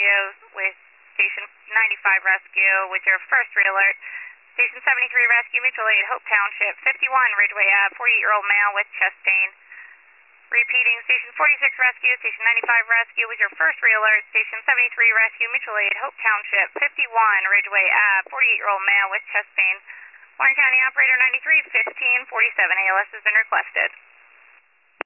Rescue with Station 95 Rescue with your first re-alert. Station 73 Rescue, Mutual Aid, Hope Township, 51 Ridgeway Ave, 48-year-old male with chest pain. Repeating, Station 46 Rescue, Station 95 Rescue with your first re-alert. Station 73 Rescue, Mutual Aid, Hope Township, 51 Ridgeway Ave, 48-year-old male with chest pain. Warren County Operator 93, 1547, ALS has been requested.